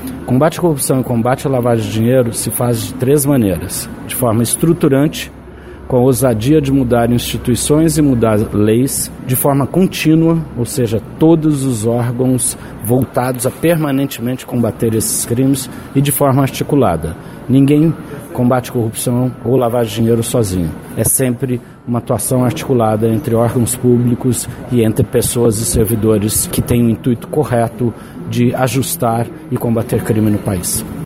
Combate à corrupção e combate à lavagem de dinheiro se faz de 3 maneiras. De forma estruturante, com a ousadia de mudar instituições e mudar leis, de forma contínua, ou seja, todos os órgãos voltados a permanentemente combater esses crimes, e de forma articulada. Ninguém combate corrupção ou lavagem de dinheiro sozinho. É sempre uma atuação articulada entre órgãos públicos e entre pessoas e servidores que têm o intuito correto de ajustar e combater crime no país.